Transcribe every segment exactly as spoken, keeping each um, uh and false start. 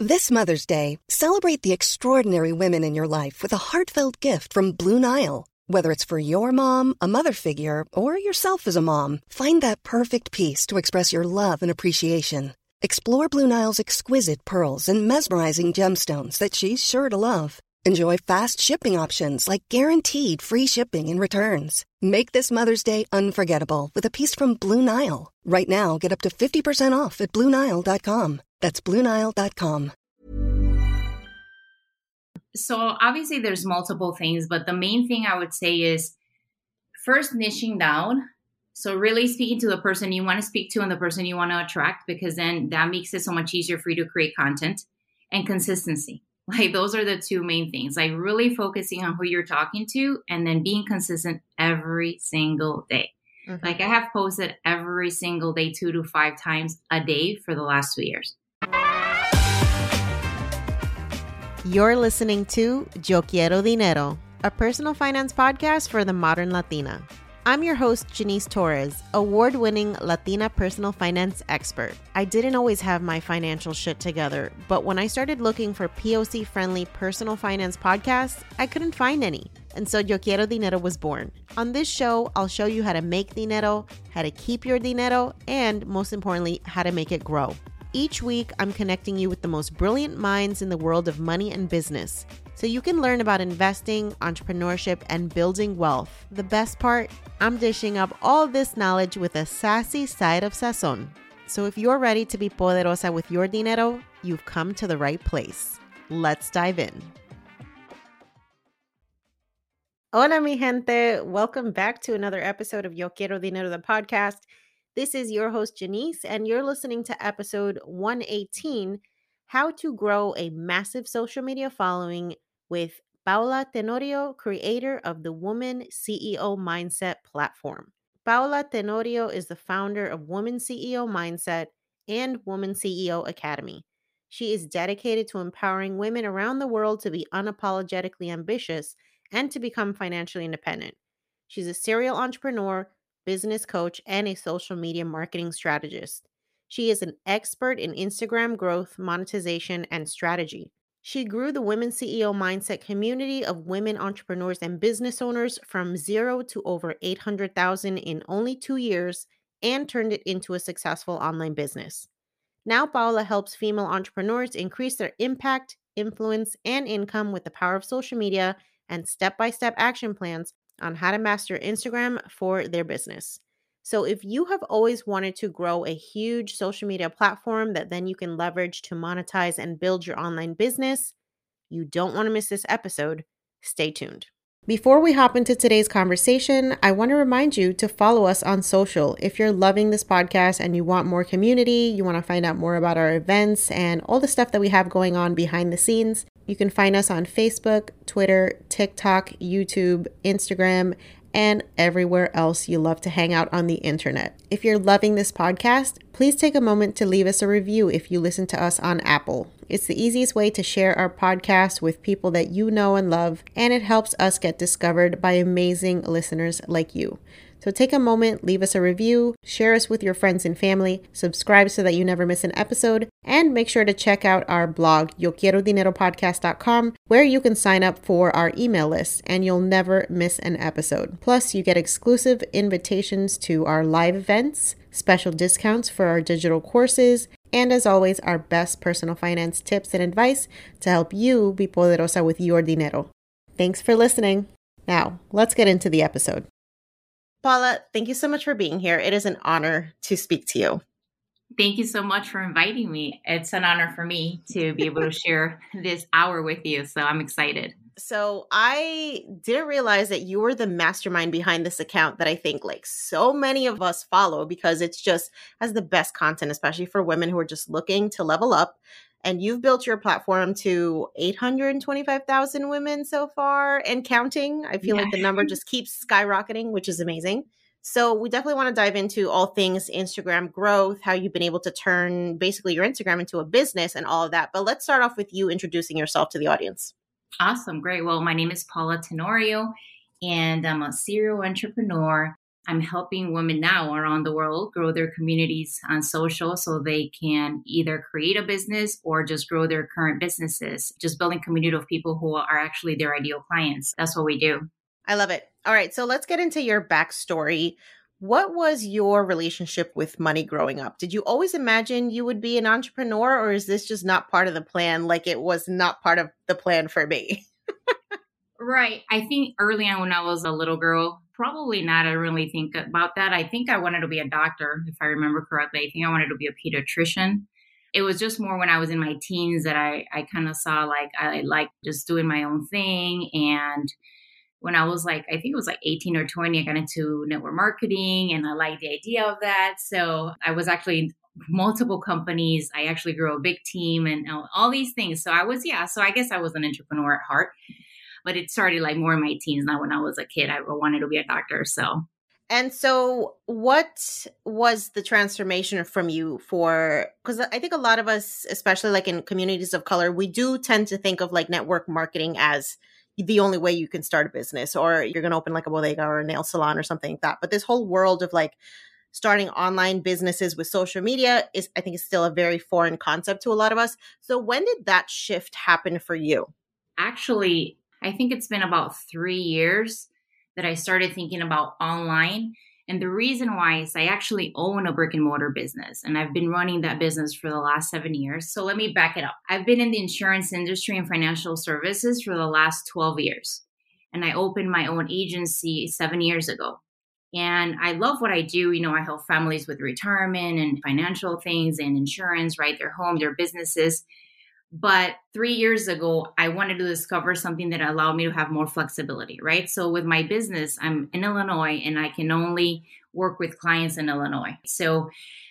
This Mother's Day, celebrate the extraordinary women in your life with a heartfelt gift from Blue Nile. Whether it's for your mom, a mother figure, or yourself as a mom, find that perfect piece to express your love and appreciation. Explore Blue Nile's exquisite pearls and mesmerizing gemstones that she's sure to love. Enjoy fast shipping options like guaranteed free shipping and returns. Make this Mother's Day unforgettable with a piece from Blue Nile. Right now, get up to fifty percent off at Blue Nile dot com. That's Blue Nile dot com. So obviously there's multiple things, but the main thing I would say is first niching down. So really speaking to the person you want to speak to and the person you want to attract, because then that makes it so much easier for you to create content. And consistency. Like those are the two main things, like really focusing on who you're talking to and then being consistent every single day. Mm-hmm. Like I have posted every single day, two to five times a day for the last two years. You're listening to Yo Quiero Dinero, a personal finance podcast for the modern Latina. I'm your host, Janice Torres, award-winning Latina personal finance expert. I didn't always have my financial shit together, but when I started looking for P O C-friendly personal finance podcasts, I couldn't find any. And so Yo Quiero Dinero was born. On this show, I'll show you how to make dinero, how to keep your dinero, and most importantly, how to make it grow. Each week, I'm connecting you with the most brilliant minds in the world of money and business, so you can learn about investing, entrepreneurship, and building wealth. The best part, I'm dishing up all this knowledge with a sassy side of sazon. So if you're ready to be poderosa with your dinero, you've come to the right place. Let's dive in. Hola, mi gente. Welcome back to another episode of Yo Quiero Dinero, the podcast. This is your host, Janice, and you're listening to episode one eighteen, How to Grow a Massive Social Media Following with Paula Tenorio, creator of the Woman C E O Mindset platform. Paula Tenorio is the founder of Woman C E O Mindset and Woman C E O Academy. She is dedicated to empowering women around the world to be unapologetically ambitious and to become financially independent. She's a serial entrepreneur, business coach, and a social media marketing strategist. She is an expert in Instagram growth, monetization, and strategy. She grew the Women C E O Mindset community of women entrepreneurs and business owners from zero to over eight hundred thousand in only two years and turned it into a successful online business. Now, Paula helps female entrepreneurs increase their impact, influence, and income with the power of social media and step-by-step action plans on how to master Instagram for their business. So if you have always wanted to grow a huge social media platform that then you can leverage to monetize and build your online business, you don't want to miss this episode. Stay tuned. Before we hop into today's conversation, I want to remind you to follow us on social. If you're loving this podcast and you want more community, you want to find out more about our events and all the stuff that we have going on behind the scenes, you can find us on Facebook, Twitter, TikTok, YouTube, Instagram, and everywhere else you love to hang out on the internet. If you're loving this podcast, please take a moment to leave us a review if you listen to us on Apple. It's the easiest way to share our podcast with people that you know and love, and it helps us get discovered by amazing listeners like you. So take a moment, leave us a review, share us with your friends and family, subscribe so that you never miss an episode, and make sure to check out our blog, yo quiero dinero podcast dot com, where you can sign up for our email list and you'll never miss an episode. Plus, you get exclusive invitations to our live events, special discounts for our digital courses, and as always, our best personal finance tips and advice to help you be poderosa with your dinero. Thanks for listening. Now, let's get into the episode. Paula, thank you so much for being here. It is an honor to speak to you. Thank you so much for inviting me. It's an honor for me to be able to share this hour with you. So I'm excited. So I didn't realize that you were the mastermind behind this account that I think like so many of us follow because it's just has the best content, especially for women who are just looking to level up. And you've built your platform to eight hundred twenty-five thousand women so far and counting. I feel yeah. like the number just keeps skyrocketing, which is amazing. So we definitely want to dive into all things Instagram growth, how you've been able to turn basically your Instagram into a business and all of that. But let's start off with you introducing yourself to the audience. Awesome. Great. Well, my name is Paula Tenorio, and I'm a serial entrepreneur. I'm helping women now around the world grow their communities on social so they can either create a business or just grow their current businesses, just building a community of people who are actually their ideal clients. That's what we do. I love it. All right. So let's get into your backstory. What was your relationship with money growing up? Did you always imagine you would be an entrepreneur, or is this just not part of the plan, like it was not part of the plan for me? Right. I think early on when I was a little girl, probably not. I really think about that. I think I wanted to be a doctor, if I remember correctly. I think I wanted to be a pediatrician. It was just more when I was in my teens that I, I kind of saw like I like just doing my own thing. And when I was like, I think it was like eighteen or twenty, I got into network marketing and I liked the idea of that. So I was actually in multiple companies. I actually grew a big team and all these things. So I was, yeah, so I guess I was an entrepreneur at heart. But it started like more in my teens. Now, when I was a kid, I wanted to be a doctor. So, and so what was the transformation from you for, because I think a lot of us, especially like in communities of color, we do tend to think of like network marketing as the only way you can start a business, or you're going to open like a bodega or a nail salon or something like that. But this whole world of like starting online businesses with social media is, I think, is still a very foreign concept to a lot of us. So when did that shift happen for you? Actually, I think it's been about three years that I started thinking about online. And the reason why is I actually own a brick and mortar business, and I've been running that business for the last seven years. So let me back it up. I've been in the insurance industry and financial services for the last twelve years. And I opened my own agency seven years ago. And I love what I do. You know, I help families with retirement and financial things and insurance, right? Their home, their businesses. But three years ago, I wanted to discover something that allowed me to have more flexibility, right? So with my business, I'm in Illinois and I can only work with clients in Illinois. So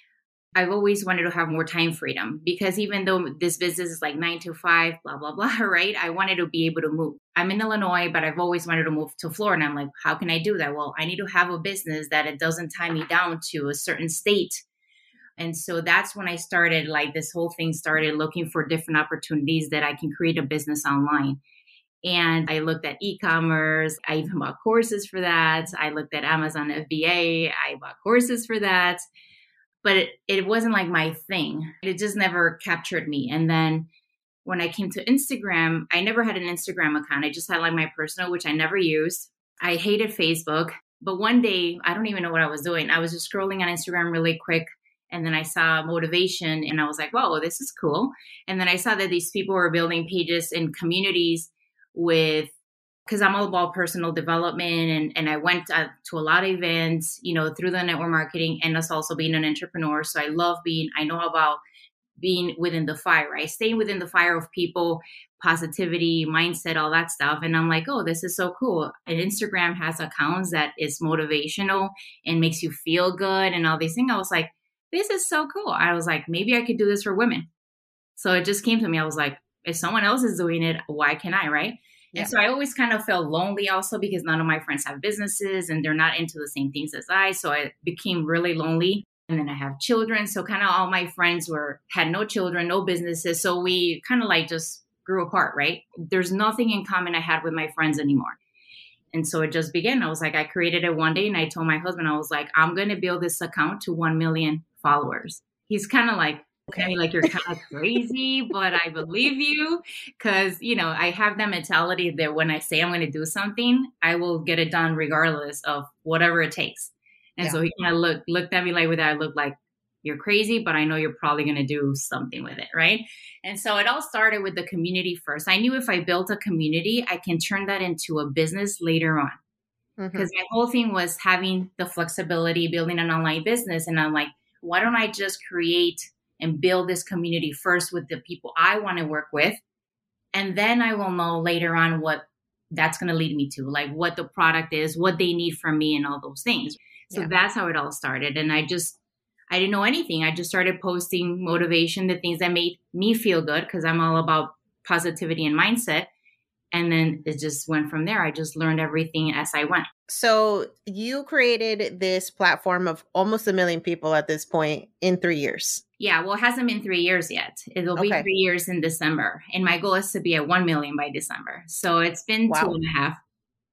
I've always wanted to have more time freedom because even though this business is like nine to five, blah, blah, blah, right? I wanted to be able to move. I'm in Illinois, but I've always wanted to move to Florida. And I'm like, how can I do that? Well, I need to have a business that it doesn't tie me down to a certain state. And so that's when I started, like this whole thing started looking for different opportunities that I can create a business online. And I looked at e-commerce. I even bought courses for that. I looked at Amazon F B A. I bought courses for that. But it, it wasn't like my thing. It just never captured me. And then when I came to Instagram, I never had an Instagram account. I just had like my personal, which I never used. I hated Facebook. But one day, I don't even know what I was doing. I was just scrolling on Instagram really quick. And then I saw motivation and I was like, whoa, this is cool. And then I saw that these people were building pages and communities with, because I'm all about personal development. And, and I went uh, to a lot of events, you know, through the network marketing and us also being an entrepreneur. So I love being, I know about being within the fire, right? Staying within the fire of people, positivity, mindset, all that stuff. And I'm like, oh, this is so cool. And Instagram has accounts that is motivational and makes you feel good and all these things. I was like, this is so cool. I was like, maybe I could do this for women. So it just came to me. I was like, if someone else is doing it, why can't I, right? Yeah. And so I always kind of felt lonely also because none of my friends have businesses and they're not into the same things as I. So I became really lonely. And then I have children. So kind of all my friends were had no children, no businesses. So we kind of like just grew apart, right? There's nothing in common I had with my friends anymore. And so it just began. I was like, I created it one day and I told my husband, I was like, I'm going to build this account to one million followers. He's kind of like, okay, like you're kind of crazy, but I believe you because, you know, I have that mentality that when I say I'm going to do something, I will get it done regardless of whatever it takes. And yeah. So he kind of looked, looked at me like with that, I looked like, you're crazy, but I know you're probably going to do something with it, right? And so it all started with the community first. I knew if I built a community, I can turn that into a business later on. Because mm-hmm. my whole thing was having the flexibility, building an online business. And I'm like, why don't I just create and build this community first with the people I want to work with? And then I will know later on what that's going to lead me to, like what the product is, what they need from me and all those things. So yeah. That's how it all started. And I just, I didn't know anything. I just started posting motivation, the things that made me feel good because I'm all about positivity and mindset. And then it just went from there. I just learned everything as I went. So you created this platform of almost a million people at this point in three years. Yeah, well, it hasn't been three years yet. It'll okay. be three years in December. And my goal is to be at one million by December. So it's been wow. two and a half.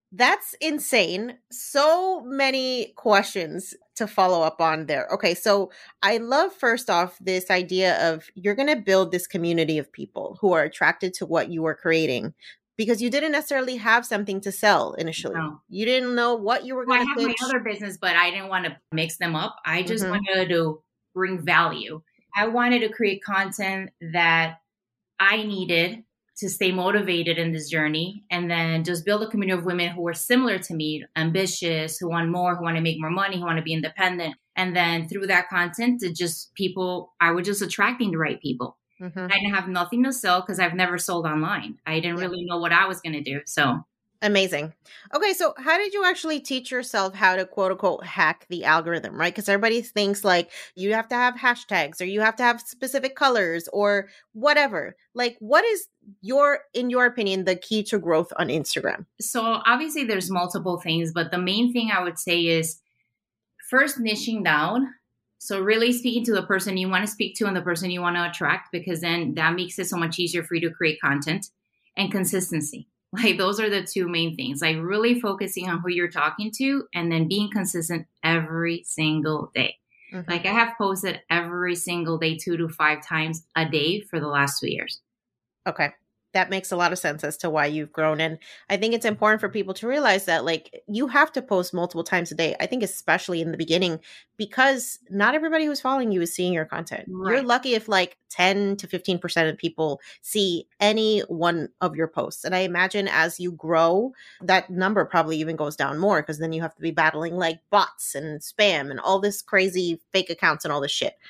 That's insane. So many questions to follow up on there. Okay, so I love first off this idea of you're going to build this community of people who are attracted to what you are creating because you didn't necessarily have something to sell initially. No. You didn't know what you were Well, going I to have pitch. my other business, but I didn't want to mix them up. I just Mhm. wanted to bring value. I wanted to create content that I needed to stay motivated in this journey, and then just build a community of women who are similar to me, ambitious, who want more, who want to make more money, who want to be independent. And then through that content, to just people, I was just attracting the right people. Mhm. I didn't have nothing to sell because I've never sold online. I didn't Yeah. really know what I was going to do. So Amazing. Okay, so how did you actually teach yourself how to quote unquote hack the algorithm, right? Because everybody thinks like you have to have hashtags or you have to have specific colors or whatever. Like, what is your, in your opinion, the key to growth on Instagram? So obviously there's multiple things, but the main thing I would say is first niching down. So really speaking to the person you want to speak to and the person you want to attract, because then that makes it so much easier for you to create content, and consistency. Like those are the two main things, like really focusing on who you're talking to and then being consistent every single day. Mhm. Like I have posted every single day, two to five times a day for the last two years. Okay. That makes a lot of sense as to why you've grown. And I think it's important for people to realize that, like, you have to post multiple times a day. I think, especially in the beginning, because not everybody who's following you is seeing your content. You're Right. lucky if like ten to fifteen percent of people see any one of your posts. And I imagine as you grow, that number probably even goes down more because then you have to be battling like bots and spam and all this crazy fake accounts and all this shit.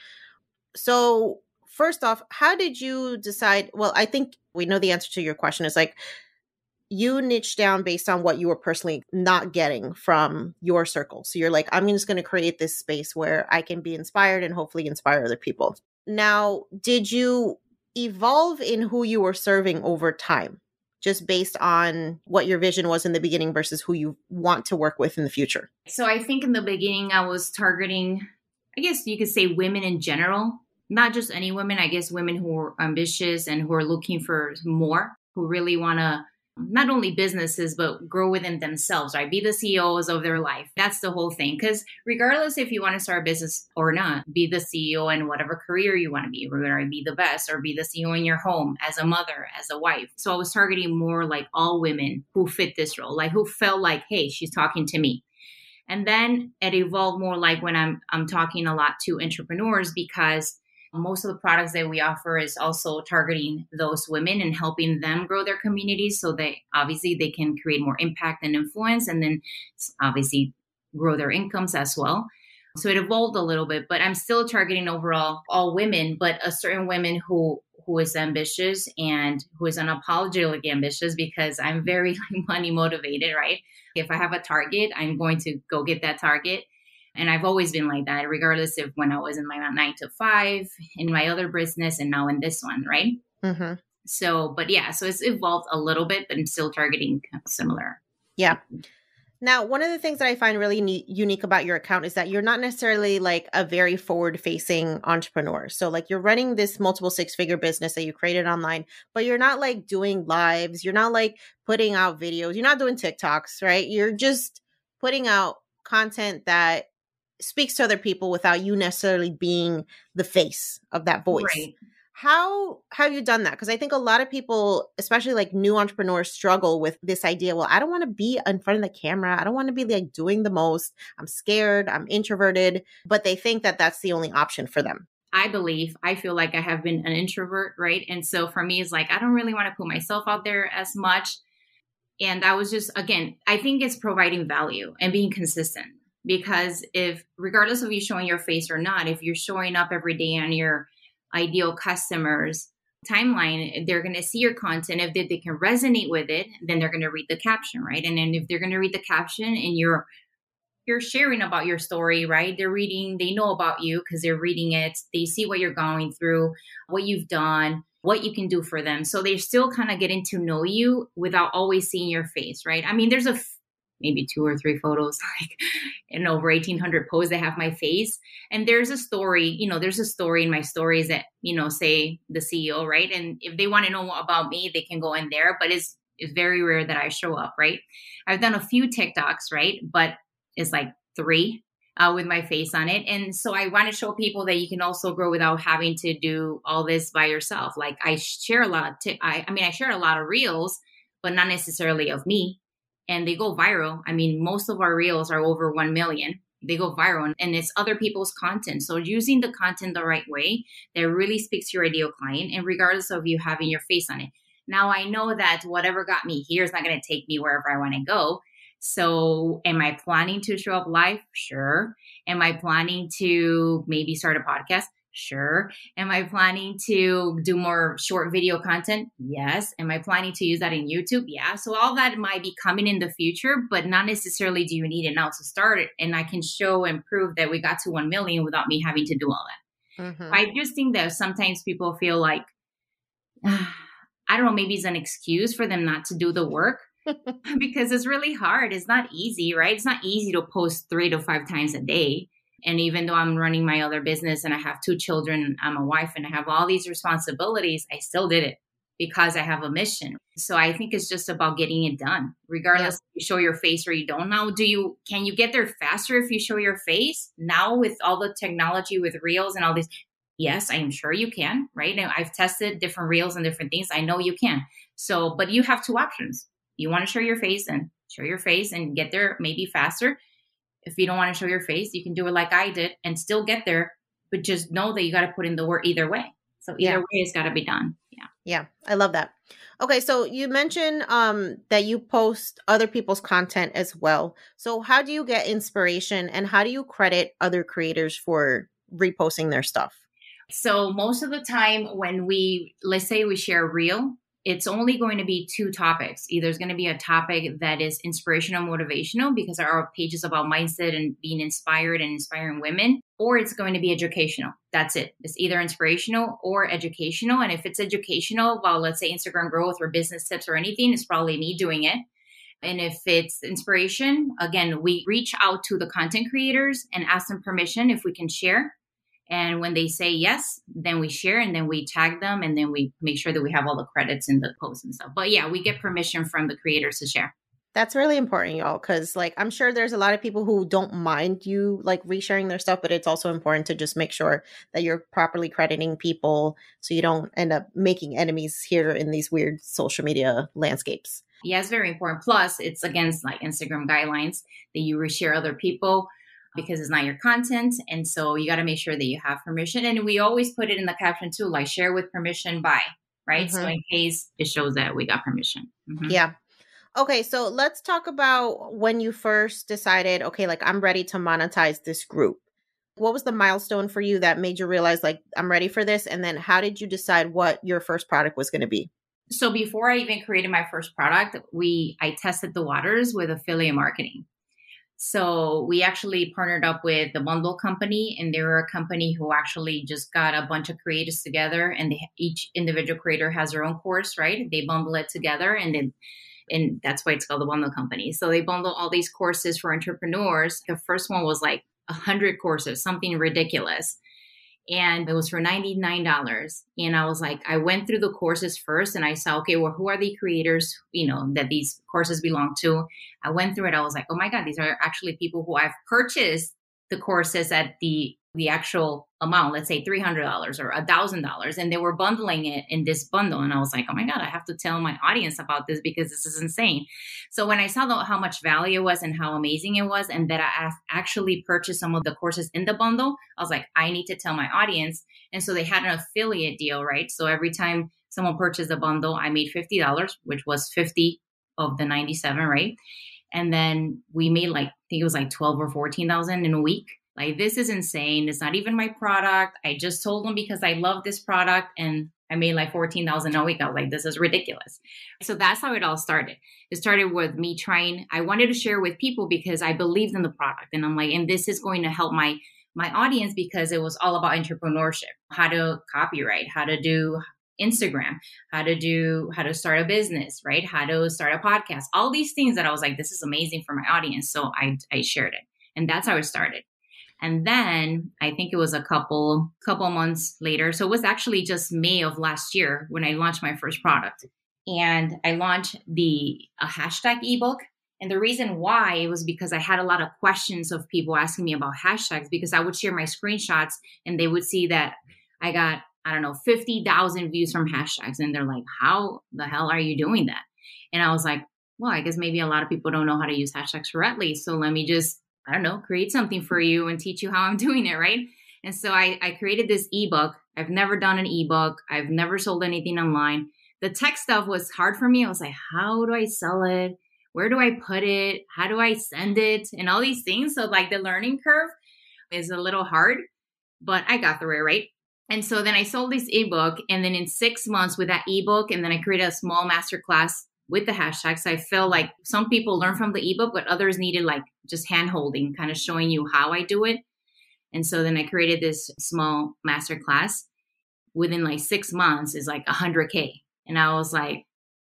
So, first off, how did you decide? Well, I think we know the answer to your question is like you niche down based on what you were personally not getting from your circle. So you're like, I'm just going to create this space where I can be inspired and hopefully inspire other people. Now, did you evolve in who you were serving over time, just based on what your vision was in the beginning versus who you want to work with in the future? So I think in the beginning I was targeting, I guess you could say, women in general, not just any women. I guess women who are ambitious and who are looking for more, who really want to not only businesses, but grow within themselves, right? Be the C E Os of their life. That's the whole thing. Because regardless if you want to start a business or not, be the C E O in whatever career you want to be, whether be the best or be the C E O in your home as a mother, as a wife. So I was targeting more like all women who fit this role, like who felt like, hey, she's talking to me. And then it evolved more like when I'm I'm talking a lot to entrepreneurs, because most of the products that we offer is also targeting those women and helping them grow their communities, so they obviously they can create more impact and influence, and then obviously grow their incomes as well. So it evolved a little bit, but I'm still targeting overall all women, but a certain women who who is ambitious and who is unapologetically ambitious, because I'm very like, money motivated, right? If I have a target, I'm going to go get that target. And I've always been like that, regardless of when I was in my nine to five, in my other business, and now in this one, right? Mm-hmm. So, but yeah, so it's evolved a little bit, but I'm still targeting similar. Yeah. Now, one of the things that I find really ne- unique about your account is that you're not necessarily like a very forward-facing entrepreneur. So like you're running this multiple six-figure business that you created online, but you're not like doing lives. You're not like putting out videos. You're not doing TikToks, right? You're just putting out content that speaks to other people without you necessarily being the face of that voice. Right. How have you done that? Because I think a lot of people, especially like new entrepreneurs, struggle with this idea. Well, I don't want to be in front of the camera. I don't want to be like doing the most. I'm scared. I'm introverted. But they think that that's the only option for them. I believe, I feel like I have been an introvert, right? And so for me, it's like, I don't really want to put myself out there as much. And I was just, again, I think it's providing value and being consistent. Because if, regardless of you showing your face or not, if you're showing up every day on your ideal customers timeline, they're going to see your content. If they, they can resonate with it, then they're going to read the caption, right? And then if they're going to read the caption and you're you're sharing about your story, right? They're reading, they know about you because they're reading it. They see what you're going through, what you've done, what you can do for them. So they're still kind of getting to know you without always seeing your face, right? I mean, there's a maybe two or three photos, like in over eighteen hundred posts that have my face. And there's a story, you know, there's a story in my stories that, you know, say the C E O, right? And if they want to know about me, they can go in there, but it's, it's very rare that I show up, right? I've done a few TikToks, right? But it's like three uh, with my face on it. And so I want to show people that you can also grow without having to do all this by yourself. Like I share a lot of, t- I, I mean, I share a lot of reels, but not necessarily of me. And they go viral. I mean, most of our reels are over one million. They go viral and it's other people's content. So using the content the right way that really speaks to your ideal client and regardless of you having your face on it. Now, I know that whatever got me here is not going to take me wherever I want to go. So am I planning to show up live? Sure. Am I planning to maybe start a podcast? Sure. Am I planning to do more short video content? Yes. Am I planning to use that in YouTube? Yeah. So all that might be coming in the future, but not necessarily do you need it now to start it. And I can show and prove that we got to one million without me having to do all that. Mm-hmm. I just think that sometimes people feel like, uh, I don't know, maybe it's an excuse for them not to do the work because it's really hard. It's not easy, right? It's not easy to post three to five times a day. And even though I'm running my other business and I have two children, I'm a wife and I have all these responsibilities, I still did it because I have a mission. So I think it's just about getting it done, regardless yeah. if you show your face or you don't. Now, do you, can you get there faster if you show your face? Now with all the technology with reels and all these, yes, I am sure you can, right? And I've tested different reels and different things. I know you can. So, but you have two options. You want to show your face and show your face and get there maybe faster. If you don't want to show your face, you can do it like I did and still get there, but just know that you got to put in the work either way. So either yeah. way, it's got to be done. Yeah. Yeah. I love that. Okay. So you mentioned um, that you post other people's content as well. So how do you get inspiration and how do you credit other creators for reposting their stuff? So most of the time when we, let's say we share a reel, it's only going to be two topics. Either it's going to be a topic that is inspirational, motivational, because our page is about mindset and being inspired and inspiring women, or it's going to be educational. That's it. It's either inspirational or educational. And if it's educational about, let's say, Instagram growth or business tips or anything, it's probably me doing it. And if it's inspiration, again, we reach out to the content creators and ask them permission if we can share. And when they say yes, then we share and then we tag them and then we make sure that we have all the credits in the post and stuff. But yeah, we get permission from the creators to share. That's really important, y'all, because like I'm sure there's a lot of people who don't mind you like resharing their stuff, but it's also important to just make sure that you're properly crediting people so you don't end up making enemies here in these weird social media landscapes. Yeah, it's very important. Plus, it's against like Instagram guidelines that you reshare other people, because it's not your content. And so you got to make sure that you have permission. And we always put it in the caption too, like share with permission by, right? Mm-hmm. So in case it shows that we got permission. Mm-hmm. Yeah. Okay. So let's talk about when you first decided, okay, like I'm ready to monetize this group. What was the milestone for you that made you realize like, I'm ready for this? And then how did you decide what your first product was going to be? So before I even created my first product, we, I tested the waters with affiliate marketing. So we actually partnered up with the Bundle Company, and they were a company who actually just got a bunch of creators together, and they, each individual creator has their own course, right? They bundle it together, and then, and that's why it's called the Bundle Company. So they bundle all these courses for entrepreneurs. The first one was like a hundred courses, something ridiculous. And it was for ninety-nine dollars. And I was like, I went through the courses first and I saw, okay, well, who are the creators, you know, that these courses belong to? I went through it. I was like, oh my God, these are actually people who I've purchased the courses at the the actual amount, let's say three hundred dollars or one thousand dollars. And they were bundling it in this bundle. And I was like, oh my God, I have to tell my audience about this because this is insane. So when I saw the, how much value it was and how amazing it was, and that I actually purchased some of the courses in the bundle, I was like, I need to tell my audience. And so they had an affiliate deal, right? So every time someone purchased a bundle, I made fifty dollars, which was fifty of the ninety-seven, right? And then we made like, I think it was like twelve or fourteen thousand in a week. Like, this is insane. It's not even my product. I just told them because I love this product and I made like fourteen thousand a week. I was like, this is ridiculous. So that's how it all started. It started with me trying, I wanted to share with people because I believed in the product. And I'm like, and this is going to help my, my audience because it was all about entrepreneurship, how to copyright, how to do Instagram, how to do, how to start a business, right? How to start a podcast, all these things that I was like, this is amazing for my audience. So I, I shared it. And that's how it started. And then I think it was a couple, couple months later. So it was actually just May of last year when I launched my first product. and I launched the a hashtag ebook. And the reason why it was because I had a lot of questions of people asking me about hashtags, because I would share my screenshots and they would see that I got, I don't know, fifty thousand views from hashtags. And they're like, how the hell are you doing that? And I was like, well, I guess maybe a lot of people don't know how to use hashtags correctly. So let me just, I don't know, create something for you and teach you how I'm doing it, right? And so I, I created this ebook. I've never done an ebook. I've never sold anything online. The tech stuff was hard for me. I was like, how do I sell it? Where do I put it? How do I send it? And all these things. So like the learning curve is a little hard, but I got through it, right? And so then I sold this ebook. And then in six months with that ebook, and then I created a small masterclass with the hashtags. I feel like some people learn from the ebook, but others needed like just hand holding, kind of showing you how I do it. And so then I created this small masterclass. Within like six months is like one hundred K. And I was like,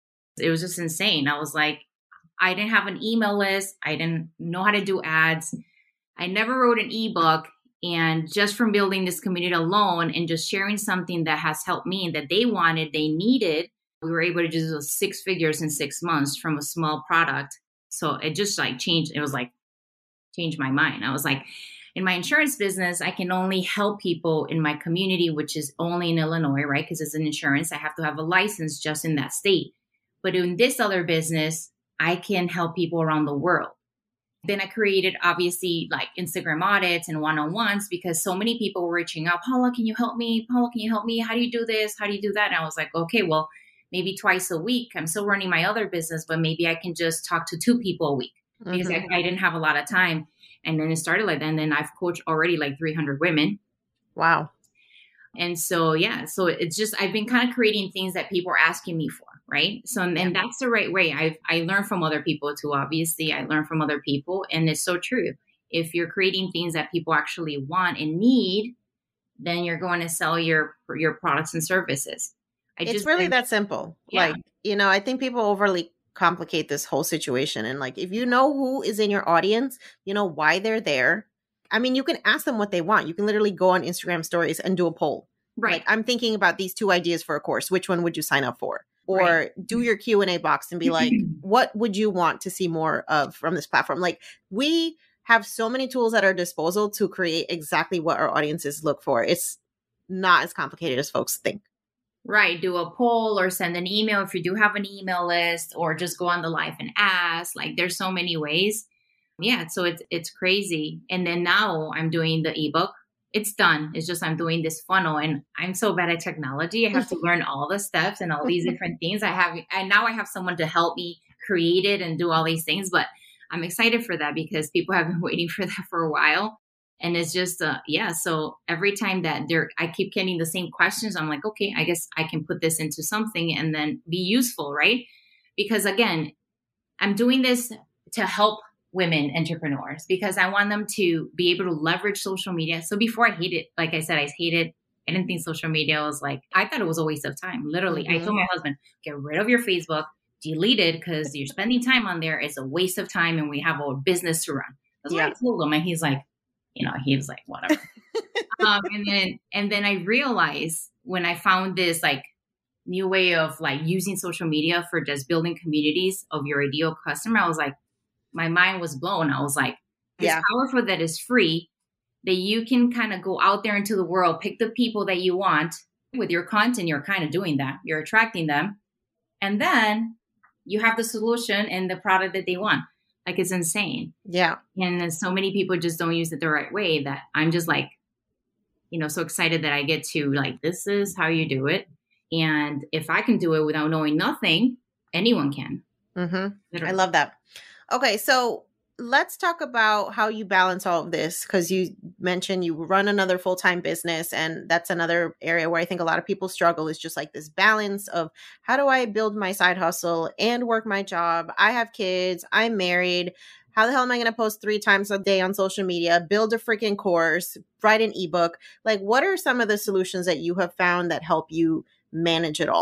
it was just insane. I was like, I didn't have an email list. I didn't know how to do ads. I never wrote an ebook. And just from building this community alone and just sharing something that has helped me and that they wanted, they needed, we were able to just do six figures in six months from a small product. So it just like changed. It was like, changed my mind. I was like, in my insurance business, I can only help people in my community, which is only in Illinois, right? Because it's an insurance. I have to have a license just in that state. But in this other business, I can help people around the world. Then I created, obviously, like Instagram audits and one-on-ones because so many people were reaching out. Paula, can you help me? Paula, can you help me? How do you do this? How do you do that? And I was like, okay, well, maybe twice a week. I'm still running my other business, but maybe I can just talk to two people a week because mm-hmm. I, I didn't have a lot of time. And then it started like that. And then I've coached already like three hundred women. Wow. And so, yeah, so it's just, I've been kind of creating things that people are asking me for, right? So, and, and that's the right way. I've, I learned from other people too, obviously. I learned from other people. And it's so true. If you're creating things that people actually want and need, then you're going to sell your, your products and services. I it's just, really I, that simple. Yeah. Like, you know, I think people overly complicate this whole situation. And like, if you know who is in your audience, you know why they're there. I mean, you can ask them what they want. You can literally go on Instagram stories and do a poll. Right. Like, I'm thinking about these two ideas for a course. Which one would you sign up for? Or right. do your Q and A box and be like, what would you want to see more of from this platform? Like, we have so many tools at our disposal to create exactly what our audiences look for. It's not as complicated as folks think. Right. Do a poll or send an email if you do have an email list, or just go on the live and ask. Like, there's so many ways. Yeah. So it's, it's crazy. And then now I'm doing the ebook. It's done. It's just, I'm doing this funnel and I'm so bad at technology. I have to learn all the steps and all these different things. I have, and now I have someone to help me create it and do all these things, but I'm excited for that because people have been waiting for that for a while. And it's just, uh, yeah. So every time that they're, I keep getting the same questions. I'm like, okay, I guess I can put this into something and then be useful, right? Because again, I'm doing this to help women entrepreneurs because I want them to be able to leverage social media. So before I hated, like I said, I hated, I didn't think social media was like, I thought it was a waste of time. Literally, mm-hmm. I told my husband, get rid of your Facebook, delete it because you're spending time on there. It's a waste of time and we have a business to run. That's yeah. what I told him. And he's like, you know, he was like, whatever. um, and then, and then I realized when I found this like new way of like using social media for just building communities of your ideal customer, I was like, my mind was blown. I was like, it's yeah. powerful that is free, that you can kind of go out there into the world, pick the people that you want with your content. You're kind of doing that. You're attracting them. And then you have the solution and the product that they want. Like, it's insane. Yeah. And so many people just don't use it the right way that I'm just like, you know, so excited that I get to like, this is how you do it. And if I can do it without knowing nothing, anyone can. Mm-hmm. I love that. Okay. So let's talk about how you balance all of this. Cause you mentioned you run another full-time business. And that's another area where I think a lot of people struggle is just like this balance of how do I build my side hustle and work my job? I have kids. I'm married. How the hell am I going to post three times a day on social media, build a freaking course, write an ebook? Like, what are some of the solutions that you have found that help you manage it all?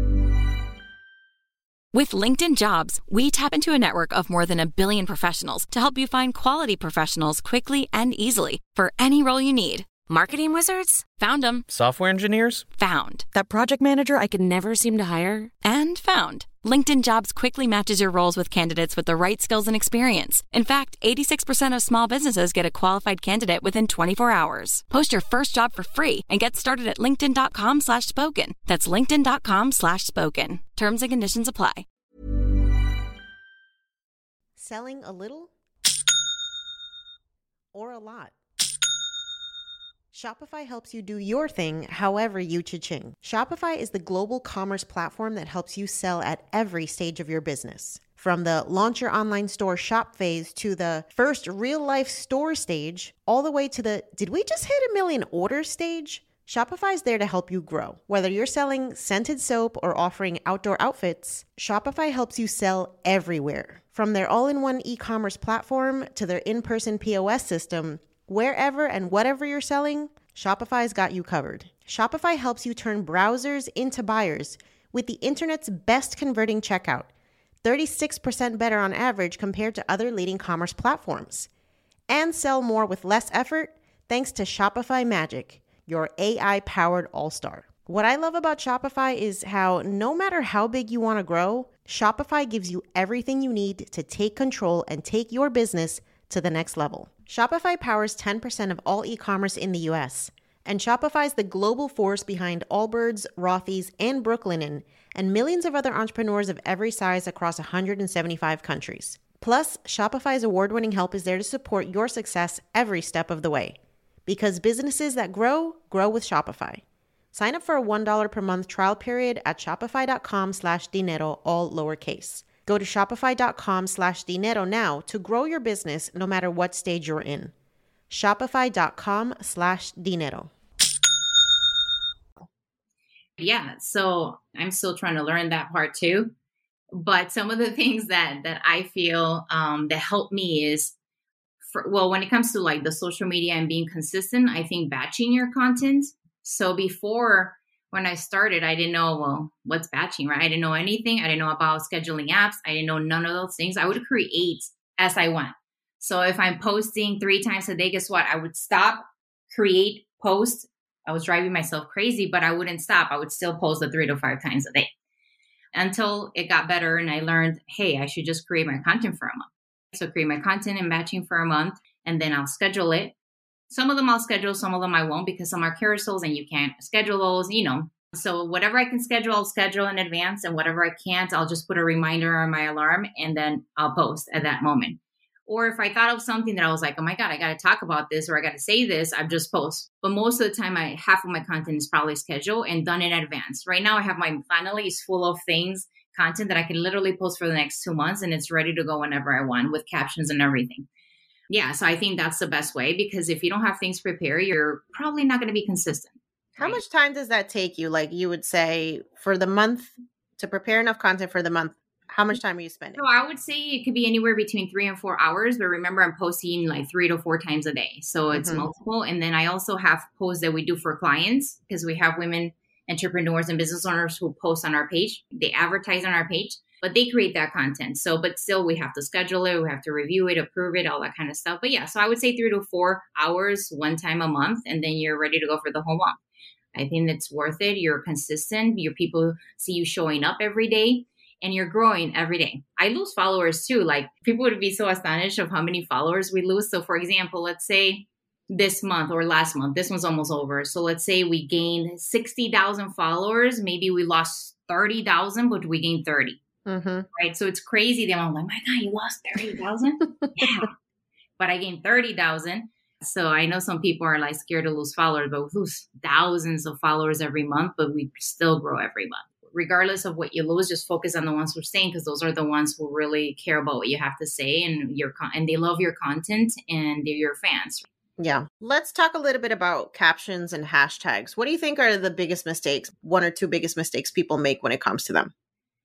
With LinkedIn Jobs, we tap into a network of more than a billion professionals to help you find quality professionals quickly and easily for any role you need. Marketing wizards? Found them. Software engineers? Found. That project manager I could never seem to hire? And found. LinkedIn Jobs quickly matches your roles with candidates with the right skills and experience. In fact, eighty-six percent of small businesses get a qualified candidate within twenty-four hours. Post your first job for free and get started at linkedin.com slash spoken. That's linkedin.com slash spoken. Terms and conditions apply. Selling a little or a lot? Shopify helps you do your thing however you cha-ching. Shopify is the global commerce platform that helps you sell at every stage of your business. From the launch your online store shop phase to the first real-life store stage, all the way to the did we just hit a million orders stage? Shopify is there to help you grow. Whether you're selling scented soap or offering outdoor outfits, Shopify helps you sell everywhere. From their all-in-one e-commerce platform to their in-person P O S system, wherever and whatever you're selling, Shopify's got you covered. Shopify helps you turn browsers into buyers with the internet's best converting checkout, thirty-six percent better on average compared to other leading commerce platforms. And sell more with less effort thanks to Shopify Magic, your A I-powered all-star. What I love about Shopify is how no matter how big you want to grow, Shopify gives you everything you need to take control and take your business to the next level. Shopify powers ten percent of all e-commerce in the U S, and Shopify is the global force behind Allbirds, Rothy's, and Brooklinen, and millions of other entrepreneurs of every size across one hundred seventy-five countries. Plus, Shopify's award-winning help is there to support your success every step of the way. Because businesses that grow, grow with Shopify. Sign up for a one dollar per month trial period at shopify.com slash dinero, all lowercase. Go to shopify.com slash dinero now to grow your business no matter what stage you're in. Shopify.com slash dinero. Yeah, so I'm still trying to learn that part too. But some of the things that that I feel um, that help me is, for, well, when it comes to like the social media and being consistent, I think batching your content. So before, when I started, I didn't know, well, what's batching, right? I didn't know anything. I didn't know about scheduling apps. I didn't know none of those things. I would create as I went. So if I'm posting three times a day, guess what? I would stop, create, post. I was driving myself crazy, but I wouldn't stop. I would still post the three to five times a day until it got better. And I learned, hey, I should just create my content for a month. So create my content and batching for a month, and then I'll schedule it. Some of them I'll schedule, some of them I won't, because some are carousels and you can't schedule those, you know. So whatever I can schedule, I'll schedule in advance. And whatever I can't, I'll just put a reminder on my alarm and then I'll post at that moment. Or if I thought of something that I was like, oh my God, I got to talk about this, or I got to say this, I just post. But most of the time, I half of my content is probably scheduled and done in advance. Right now, I have my Planoly is full of things, content that I can literally post for the next two months and it's ready to go whenever I want with captions and everything. Yeah, so I think that's the best way, because if you don't have things prepared, you're probably not going to be consistent. How right? much time does that take you? Like you would say for the month, to prepare enough content for the month, how much time are you spending? So I would say it could be anywhere between three and four hours. But remember, I'm posting like three to four times a day. So it's mm-hmm. multiple. And then I also have posts that we do for clients, because we have women entrepreneurs and business owners who post on our page. They advertise on our page, but they create that content. So, but still we have to schedule it. We have to review it, approve it, all that kind of stuff. But yeah, so I would say three to four hours, one time a month, and then you're ready to go for the whole month. I think it's worth it. You're consistent. Your people see you showing up every day and you're growing every day. I lose followers too. Like people would be so astonished of how many followers we lose. So for example, let's say this month or last month, this one's almost over. So let's say we gained sixty thousand followers. Maybe we lost thirty thousand, but we gained thirty. Mm-hmm. Right. So it's crazy. Then I'm like, my God, you lost thirty thousand? Yeah. But I gained thirty thousand. So I know some people are like scared to lose followers, but we lose thousands of followers every month, but we still grow every month. Regardless of what you lose, just focus on the ones who are staying, because those are the ones who really care about what you have to say, and your con- and they love your content and they're your fans. Yeah. Let's talk a little bit about captions and hashtags. What do you think are the biggest mistakes, one or two biggest mistakes people make when it comes to them?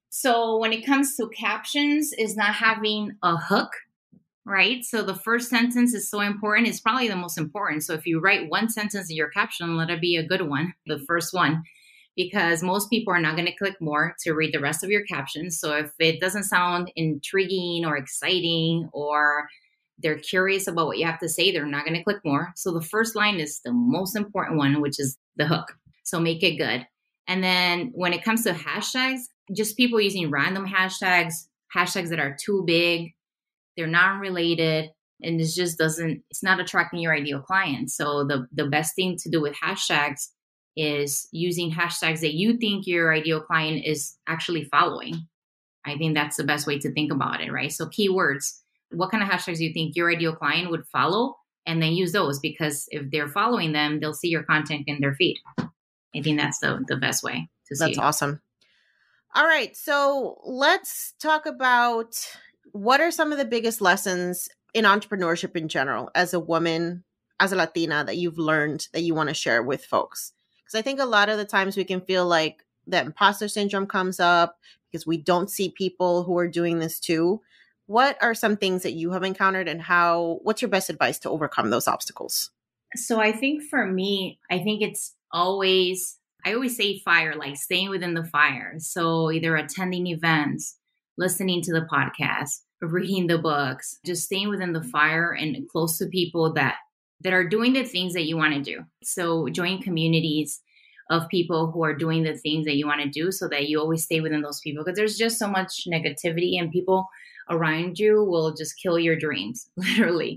So when it comes to captions, is not having a hook, right? So the first sentence is so important. It's probably the most important. So if you write one sentence in your caption, let it be a good one, the first one, because most people are not going to click more to read the rest of your captions. So if it doesn't sound intriguing or exciting or They're curious about what you have to say. They're not going to click more. So the first line is the most important one, which is the hook. So make it good. And then when it comes to hashtags, just people using random hashtags, hashtags that are too big, they're not related, and it just doesn't, it's not attracting your ideal client. So the, the best thing to do with hashtags is using hashtags that you think your ideal client is actually following. I think that's the best way to think about it, right? So keywords, what kind of hashtags do you think your ideal client would follow? And then use those, because if they're following them, they'll see your content in their feed. I think that's the, the best way to see it. That's awesome. All right. So let's talk about what are some of the biggest lessons in entrepreneurship in general as a woman, as a Latina, that you've learned that you want to share with folks? Because I think a lot of the times we can feel like the imposter syndrome comes up because we don't see people who are doing this too. What are some things that you have encountered, and how, what's your best advice to overcome those obstacles? So I think for me, I think it's always, I always say fire, like staying within the fire. So either attending events, listening to the podcast, reading the books, just staying within the fire and close to people that, that are doing the things that you want to do. So join communities of people who are doing the things that you want to do, so that you always stay within those people, because there's just so much negativity, and people around you will just kill your dreams, literally.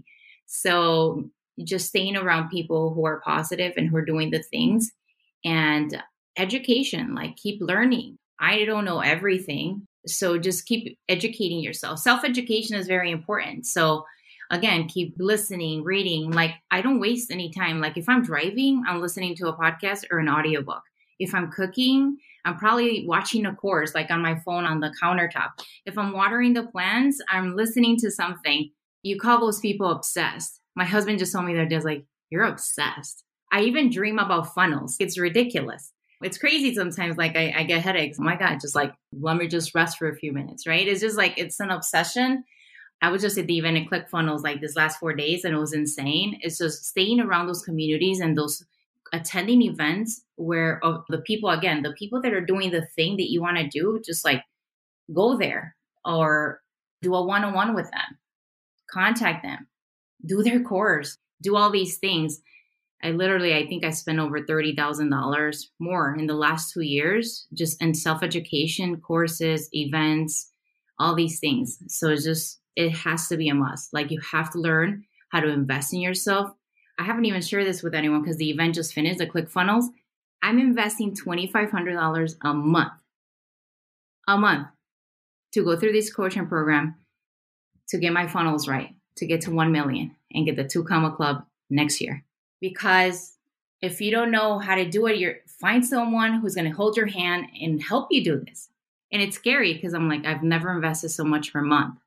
So just staying around people who are positive and who are doing the things. And education, like keep learning. I don't know everything. So just keep educating yourself. Self-education is very important. So again, keep listening, reading. Like I don't waste any time. Like if I'm driving, I'm listening to a podcast or an audiobook. If I'm cooking, I'm probably watching a course like on my phone on the countertop. If I'm watering the plants, I'm listening to something. You call those people obsessed. My husband just told me the other day, like, you're obsessed. I even dream about funnels. It's ridiculous. It's crazy sometimes. Like I, I get headaches. Oh my God, just like, let me just rest for a few minutes, right? It's just like, it's an obsession. I was just at the event at ClickFunnels like this last four days and it was insane. It's just staying around those communities and those attending events where uh, the people, again, the people that are doing the thing that you want to do, just like go there or do a one-on-one with them, contact them, do their course, do all these things. I literally, I think I spent over thirty thousand dollars more in the last two years, just in self-education, courses, events, all these things. So it's just, it has to be a must. Like you have to learn how to invest in yourself. I haven't even shared this with anyone because the event just finished, the ClickFunnels. I'm investing twenty-five hundred dollars a month, a month to go through this coaching program, to get my funnels right, to get to one million and get the two comma club next year. Because if you don't know how to do it, you're find someone who's going to hold your hand and help you do this. And it's scary because I'm like, I've never invested so much per month,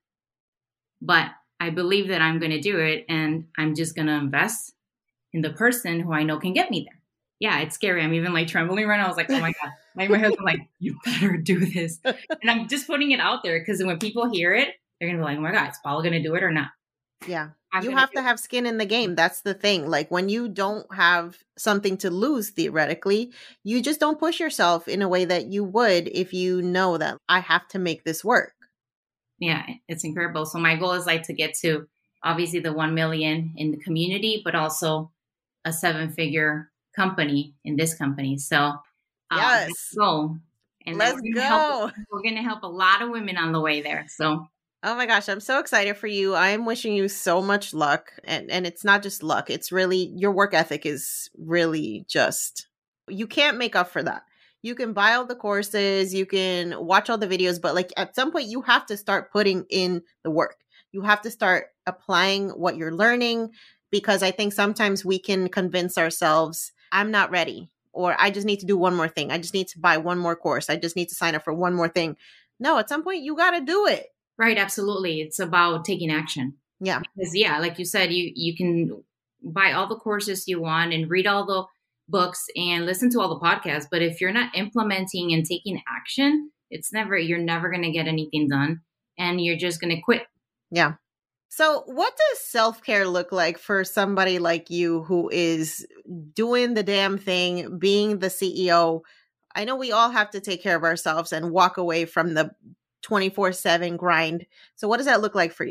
but I believe that I'm going to do it. And I'm just going to invest in the person who I know can get me there. Yeah, it's scary. I'm even like trembling right now. I was like, oh my God. Like my husband's like, you better do this. And I'm just putting it out there because when people hear it, they're going to be like, oh my God, is Paula going to do it or not? Yeah. I'm you have to have skin in the game. That's the thing. Like when you don't have something to lose, theoretically, you just don't push yourself in a way that you would if you know that I have to make this work. Yeah, it's incredible. So my goal is like to get to obviously the one million in the community, but also a seven figure company in this company. So um, yes, let's go. And let's we're go. Help, we're going to help a lot of women on the way there. So oh my gosh, I'm so excited for you. I am wishing you so much luck. And and it's not just luck. It's really, your work ethic is really just, you can't make up for that. You can buy all the courses, you can watch all the videos, but like at some point you have to start putting in the work. You have to start applying what you're learning, because I think sometimes we can convince ourselves, I'm not ready, or I just need to do one more thing. I just need to buy one more course. I just need to sign up for one more thing. No, at some point you got to do it. Right. Absolutely. It's about taking action. Yeah. Because yeah, like you said, you, you can buy all the courses you want and read all the books and listen to all the podcasts. But if you're not implementing and taking action, it's never, you're never going to get anything done and you're just going to quit. Yeah. So what does self-care look like for somebody like you who is doing the damn thing, being the C E O? I know we all have to take care of ourselves and walk away from the twenty-four seven grind. So what does that look like for you?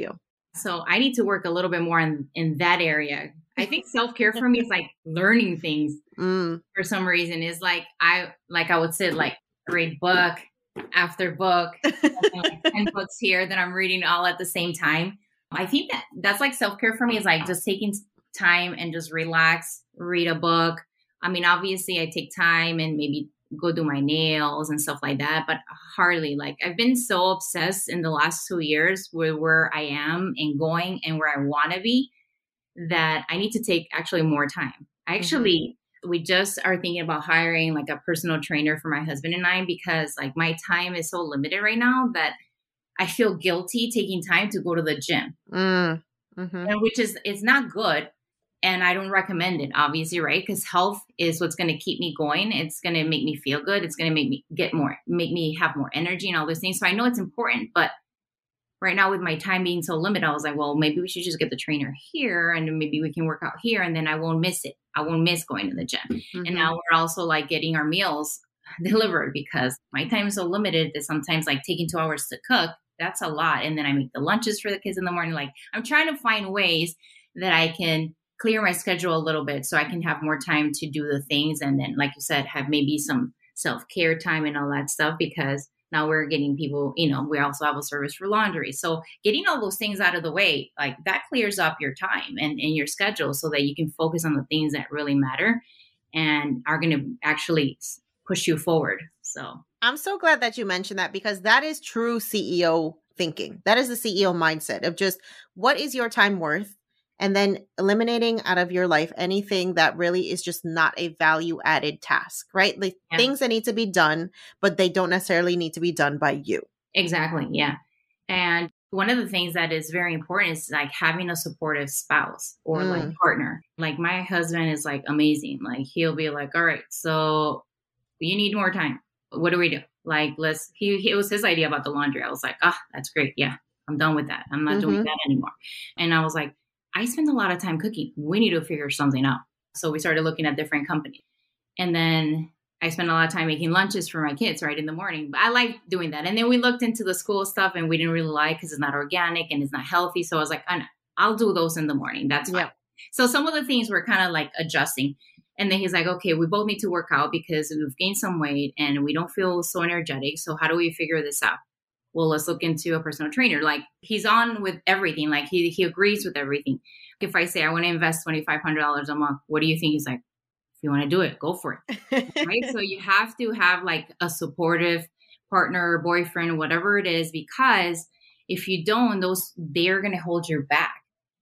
So I need to work a little bit more in, in that area. I think self-care for me is like learning things Mm. for some reason. Is like, I, like I would say like read book after book, like ten books here that I'm reading all at the same time. I think that that's like self-care for me is like just taking time and just relax, read a book. I mean, obviously I take time and maybe go do my nails and stuff like that, but hardly. Like I've been so obsessed in the last two years with where I am and going and where I want to be that I need to take actually more time. I actually, mm-hmm. we just are thinking about hiring like a personal trainer for my husband and I, because like my time is so limited right now that I feel guilty taking time to go to the gym, mm. mm-hmm. and which is, it's not good. And I don't recommend it, obviously, right? Because health is what's going to keep me going. It's going to make me feel good. It's going to make me get more, make me have more energy and all those things. So I know it's important, but right now with my time being so limited, I was like, well, maybe we should just get the trainer here and maybe we can work out here and then I won't miss it. I won't miss going to the gym. Mm-hmm. And now we're also like getting our meals delivered because my time is so limited that sometimes like taking two hours to cook, that's a lot. And then I make the lunches for the kids in the morning. Like I'm trying to find ways that I can clear my schedule a little bit so I can have more time to do the things. And then, like you said, have maybe some self-care time and all that stuff, because now we're getting people, you know, we also have a service for laundry. So getting all those things out of the way, like that clears up your time and, and your schedule so that you can focus on the things that really matter and are going to actually push you forward. So I'm so glad that you mentioned that, because that is true C E O thinking. That is the C E O mindset of just what is your time worth? And then eliminating out of your life anything that really is just not a value added task, right? Like yeah. things that need to be done, but they don't necessarily need to be done by you. Exactly. Yeah. And one of the things that is very important is like having a supportive spouse or mm. like partner. Like my husband is like amazing. Like he'll be like, all right, so you need more time. What do we do? Like, let's, he, he it was his idea about the laundry. I was like, ah, oh, that's great. Yeah, I'm done with that. I'm not mm-hmm. doing that anymore. And I was like, I spend a lot of time cooking. We need to figure something out. So we started looking at different companies. And then I spent a lot of time making lunches for my kids, right, in the morning. But I like doing that. And then we looked into the school stuff and we didn't really like because it's not organic and it's not healthy. So I was like, I know, I'll do those in the morning. That's fine. Yeah. So some of the things were kind of like adjusting. And then he's like, okay, we both need to work out because we've gained some weight and we don't feel so energetic. So how do we figure this out? Well, let's look into a personal trainer. Like he's on with everything. Like he he agrees with everything. If I say I want to invest twenty-five hundred dollars a month, what do you think? He's like, if you want to do it, go for it. Right. So you have to have like a supportive partner, boyfriend, whatever it is, because if you don't, those they're going to hold you back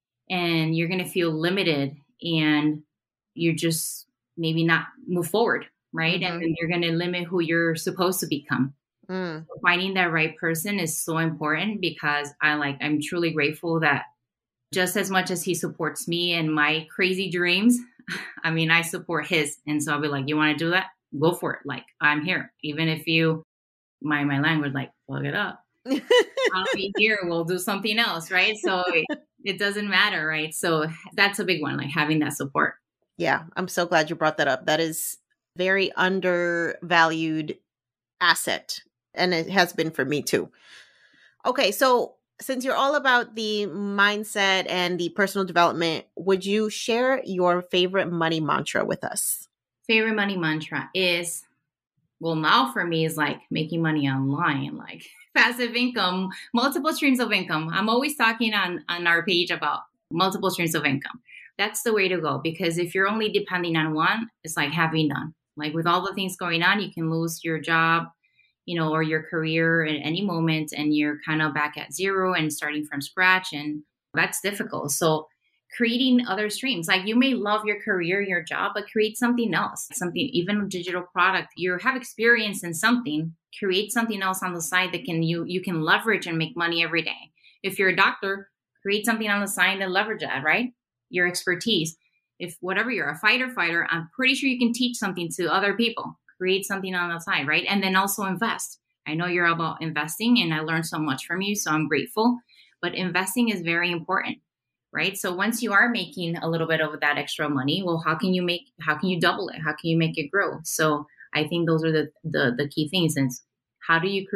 and you're going to feel limited and you're just maybe not move forward. Right. Mm-hmm. And then you're going to limit who you're supposed to become. Mm. So finding that right person is so important because I like, I'm truly grateful that just as much as he supports me and my crazy dreams, I mean, I support his. And so I'll be like, you want to do that? Go for it. Like, I'm here. Even if you, my, my language, like, plug it up. I'll be here. We'll do something else. Right. So it, it doesn't matter. Right. So that's a big one, like having that support. Yeah. I'm so glad you brought that up. That is very undervalued asset. And it has been for me too. Okay, so since you're all about the mindset and the personal development, would you share your favorite money mantra with us? Favorite money mantra is, well, now for me is like making money online, like passive income, multiple streams of income. I'm always talking on, on our page about multiple streams of income. That's the way to go, because if you're only depending on one, it's like having none. Like with all the things going on, you can lose your job, you know, or your career at any moment, and you're kind of back at zero and starting from scratch. And that's difficult. So creating other streams, like you may love your career, your job, but create something else, something, even a digital product. You have experience in something, create something else on the side that can you you can leverage and make money every day. If you're a doctor, create something on the side and leverage that, right? Your expertise. If whatever you're a fighter fighter, I'm pretty sure you can teach something to other people. Create something on the side, right? And then also invest. I know you're about investing and I learned so much from you, so I'm grateful. But investing is very important, right? So once you are making a little bit of that extra money, well, how can you make, how can you double it? How can you make it grow? So I think those are the the, the key things. Is how do you create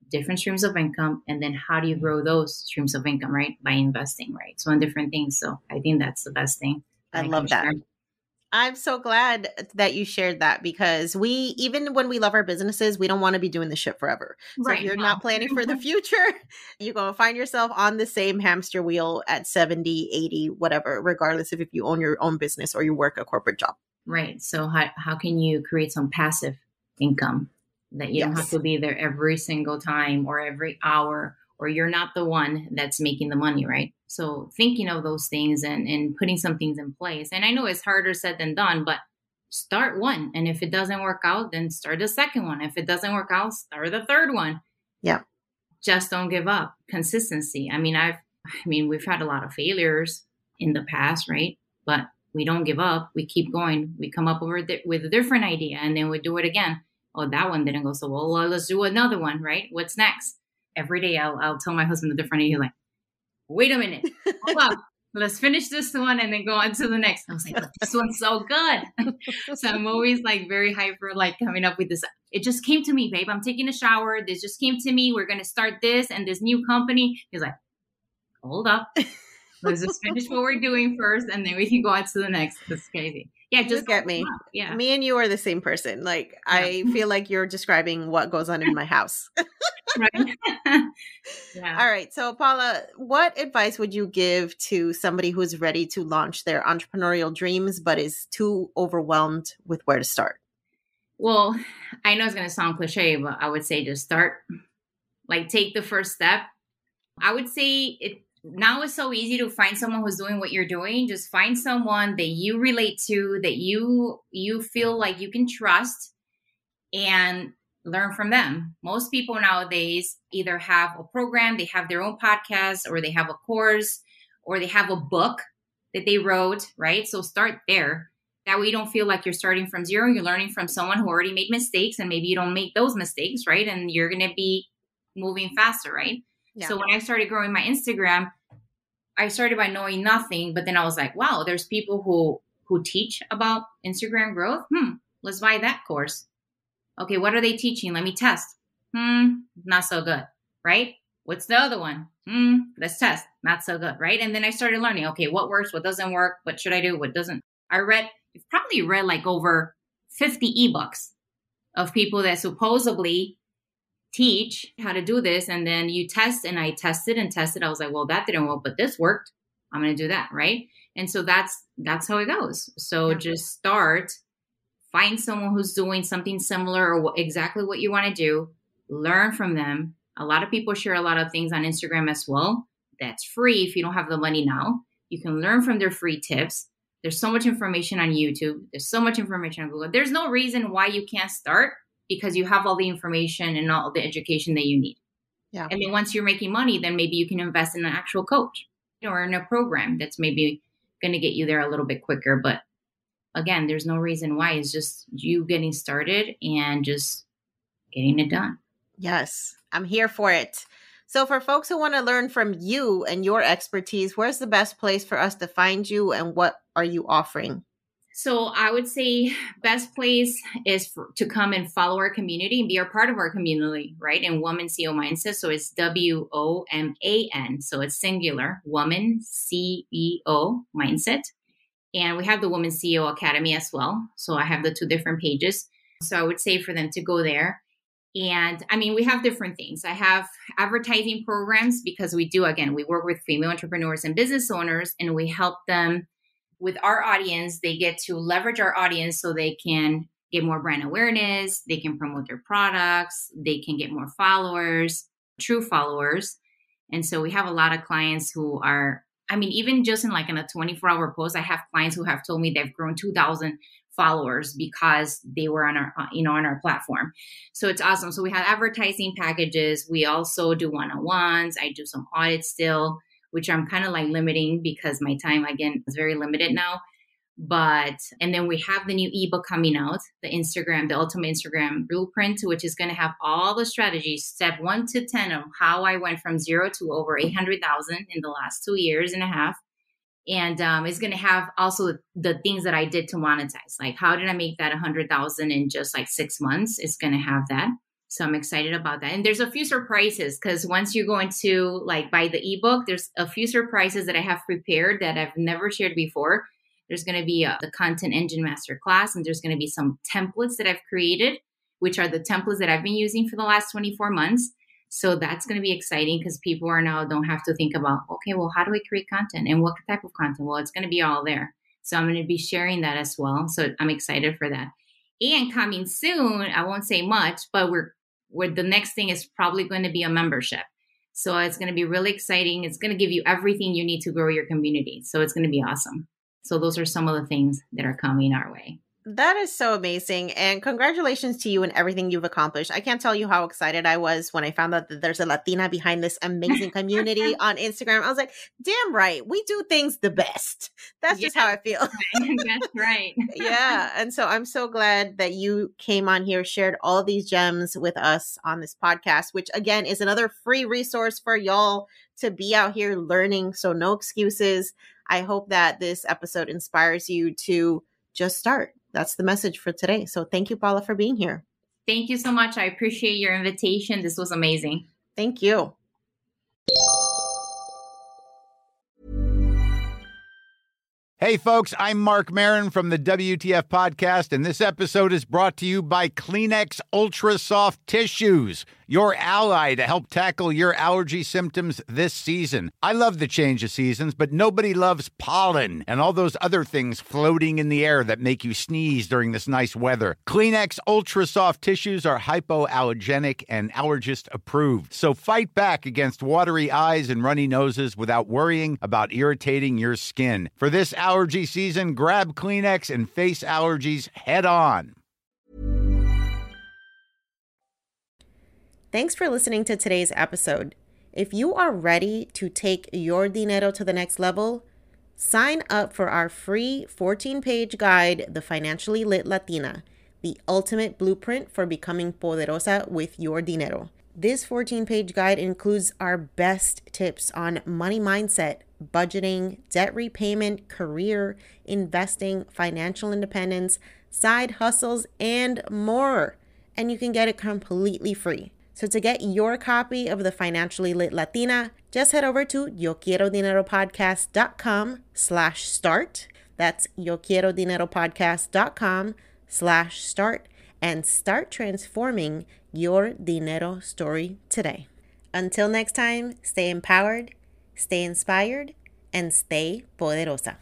different streams of income, and then how do you grow those streams of income, right? By investing, right? So on different things. So I think that's the best thing. I love that. I'm so glad that you shared that, because we, even when we love our businesses, we don't want to be doing this shit forever. So Right. if you're No. not planning for the future, you're going to find yourself on the same hamster wheel at seventy, eighty, whatever, regardless of if you own your own business or you work a corporate job. Right. So how, how can you create some passive income that you Yes. don't have to be there every single time or every hour, or you're not the one that's making the money, right? So thinking of those things and, and putting some things in place. And I know it's harder said than done, but start one. And if it doesn't work out, then start the second one. If it doesn't work out, start the third one. Yeah. Just don't give up. Consistency. I mean, I've, I mean, we've had a lot of failures in the past, right? But we don't give up. We keep going. We come up with, with a different idea, and then we do it again. Oh, that one didn't go so well. Well, let's do another one, right? What's next? Every day I'll, I'll tell my husband a different idea, like, wait a minute, hold on, let's finish this one and then go on to the next. I was like, but this one's so good. So I'm always like very hyper, like coming up with this. It just came to me, babe. I'm taking a shower. This just came to me. We're going to start this and this new company. He's like, hold up. Let's just finish what we're doing first, and then we can go on to the next. That's crazy. Yeah, just get me. Yeah. Me and you are the same person. Like, yeah. I feel like you're describing what goes on in my house. Right. Yeah. All right. So, Paula, what advice would you give to somebody who's ready to launch their entrepreneurial dreams, but is too overwhelmed with where to start? Well, I know it's going to sound cliche, but I would say just start. Like, take the first step. I would say it now it's so easy to find someone who's doing what you're doing. Just find someone that you relate to, that you you feel like you can trust, and learn from them. Most people nowadays either have a program, they have their own podcast, or they have a course, or they have a book that they wrote, right? So start there. That way you don't feel like you're starting from zero. You're learning from someone who already made mistakes, and maybe you don't make those mistakes, right? And you're going to be moving faster, right? Yeah. So when I started growing my Instagram, I started by knowing nothing, but then I was like, wow, there's people who, who teach about Instagram growth. Hmm, let's buy that course. Okay, what are they teaching? Let me test. Hmm, not so good, right? What's the other one? Hmm, let's test. Not so good, right? And then I started learning, okay, what works, what doesn't work, what should I do, what doesn't. I read, I've probably read like over fifty ebooks of people that supposedly teach how to do this. And then you test, and I tested and tested. I was like, well, that didn't work, but this worked. I'm going to do that, right? And so that's that's how it goes. So yeah. Just start. Find someone who's doing something similar or what, exactly what you want to do. Learn from them. A lot of people share a lot of things on Instagram as well. That's free if you don't have the money now. You can learn from their free tips. There's so much information on YouTube. There's so much information on Google. There's no reason why you can't start, because you have all the information and all the education that you need. Yeah. And then once you're making money, then maybe you can invest in an actual coach or in a program that's maybe going to get you there a little bit quicker. But again, there's no reason why. It's just you getting started and just getting it done. Yes, I'm here for it. So for folks who want to learn from you and your expertise, where's the best place for us to find you, and what are you offering? So I would say best place is for, to come and follow our community and be a part of our community, right? And Woman C E O Mindset. So it's W O M A N. So it's singular, Woman C E O Mindset. And we have the Woman C E O Academy as well. So I have the two different pages. So I would say for them to go there. And I mean, we have different things. I have advertising programs, because we do, again, we work with female entrepreneurs and business owners, and we help them with our audience. They get to leverage our audience so they can get more brand awareness. They can promote their products. They can get more followers, true followers. And so we have a lot of clients who are, I mean, even just in like in a twenty-four hour post, I have clients who have told me they've grown two thousand followers because they were on our, you know, on our platform. So it's awesome. So we have advertising packages. We also do one-on-ones. I do some audits still, which I'm kind of like limiting because my time, again, is very limited now. But, and then we have the new ebook coming out, the Instagram, the Ultimate Instagram Blueprint, which is going to have all the strategies, step one to ten of how I went from zero to over eight hundred thousand in the last two years and a half. And um, it's going to have also the things that I did to monetize. Like, how did I make that one hundred thousand in just like six months? It's going to have that. So I'm excited about that. And there's a few surprises because once you go into like buy the ebook, there's a few surprises that I have prepared that I've never shared before. There's going to be a, the Content Engine Masterclass, and there's going to be some templates that I've created, which are the templates that I've been using for the last twenty-four months. So that's going to be exciting because people are now don't have to think about, okay, well, how do I create content and what type of content? Well, it's going to be all there. So I'm going to be sharing that as well. So I'm excited for that. And coming soon, I won't say much, but we're, we're the next thing is probably going to be a membership. So it's going to be really exciting. It's going to give you everything you need to grow your community. So it's going to be awesome. So those are some of the things that are coming our way. That is so amazing. And congratulations to you and everything you've accomplished. I can't tell you how excited I was when I found out that there's a Latina behind this amazing community on Instagram. I was like, damn right. We do things the best. That's just yeah, how I feel. That's right. Yeah. And so I'm so glad that you came on here, shared all of these gems with us on this podcast, which again is another free resource for y'all to be out here learning. So no excuses. I hope that this episode inspires you to just start. That's the message for today. So thank you, Paula, for being here. Thank you so much. I appreciate your invitation. This was amazing. Thank you. Hey, folks, I'm Mark Maron from the W T F Podcast, and this episode is brought to you by Kleenex Ultra Soft Tissues, your ally to help tackle your allergy symptoms this season. I love the change of seasons, but nobody loves pollen and all those other things floating in the air that make you sneeze during this nice weather. Kleenex Ultra Soft Tissues are hypoallergenic and allergist approved, so fight back against watery eyes and runny noses without worrying about irritating your skin. For this allergy season, grab Kleenex and face allergies head on. Thanks for listening to today's episode. If you are ready to take your dinero to the next level, sign up for our free fourteen-page guide, The Financially Lit Latina, the ultimate blueprint for becoming poderosa with your dinero. This fourteen-page guide includes our best tips on money mindset, budgeting, debt repayment, career, investing, financial independence, side hustles, and more. And you can get it completely free. So to get your copy of the Financially Lit Latina, just head over to yoquierodineropodcast.com slash start. That's yoquierodineropodcast.com slash start and start transforming your dinero story today. Until next time, stay empowered, stay inspired, and stay poderosa.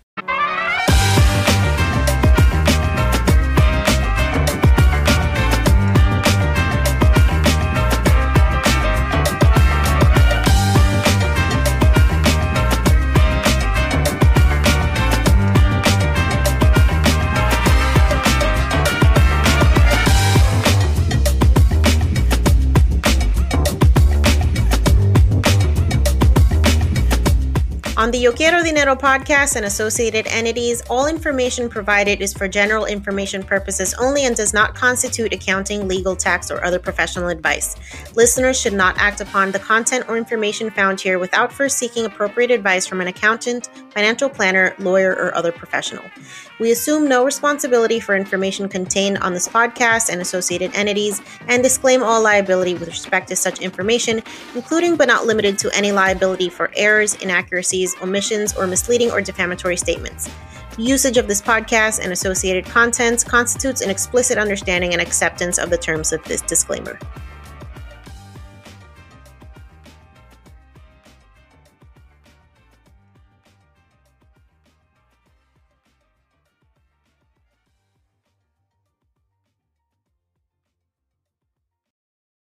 On the Yo Quiero Dinero podcast and associated entities, all information provided is for general information purposes only and does not constitute accounting, legal, tax, or other professional advice. Listeners should not act upon the content or information found here without first seeking appropriate advice from an accountant, financial planner, lawyer, or other professional. We assume no responsibility for information contained on this podcast and associated entities and disclaim all liability with respect to such information, including but not limited to any liability for errors, inaccuracies, omissions, or misleading or defamatory statements. Usage of this podcast and associated content constitutes an explicit understanding and acceptance of the terms of this disclaimer.